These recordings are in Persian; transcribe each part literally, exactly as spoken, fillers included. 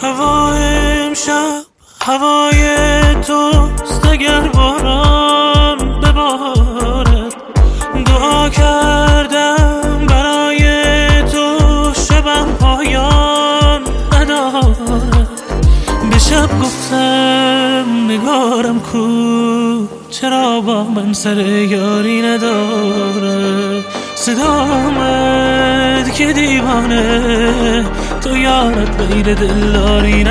هوای امشب هوای توست، اگر باران ببارد. دعا کردم برای تو شبم پایان ندارد. به شب گفتم نگارم کو، چرا با من سر یاری ندارد. صدا آمد که دیوانه تو یارت غیر دلداری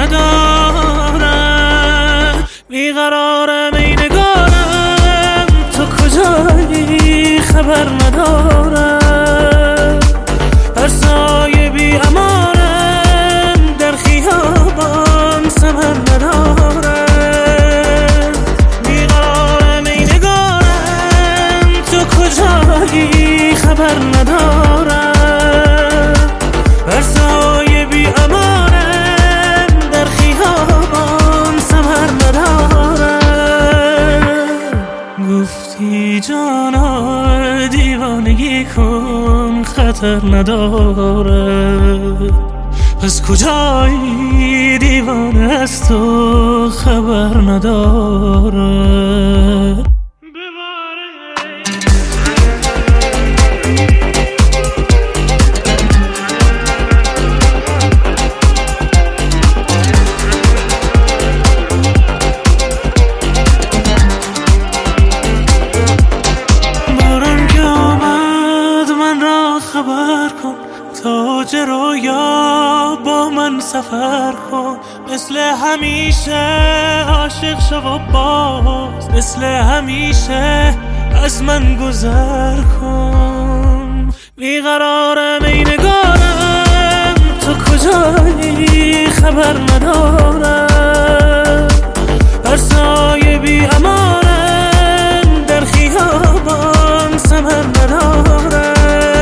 ندارد. بیقرارم ای نگارم تو کجایی خبر ندارم. هر سایه بی امانم در خیابان ثمر ندارد. بیقرارم ای نگارم تو کجایی خبر ندارم. هر سایه بی امانم در خیابان ثمر ندارم. گفتی جانا دیوانگی کن خطر ندارد. پس کجایی دیوانه از تو خبر ندارد. خبر کن تاج رویا با من سفر کن. مثل همیشه عاشق شو و باز مثل همیشه از من گذر کن. بیقرارم ای نگارم تو کجایی خبر ندارم. هر سایه بی امانم در خیابان ثمر ندارم.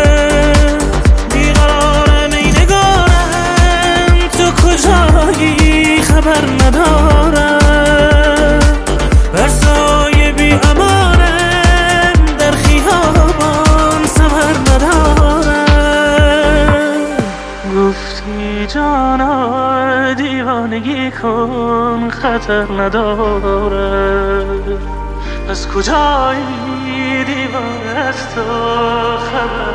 کجایی خبر ندارم. بر سایه بی امانم در خیابان ثمر ندارم. گفتی جانا دیوانگی کن خطر ندارد. از کجایی دیوانه از تو خبر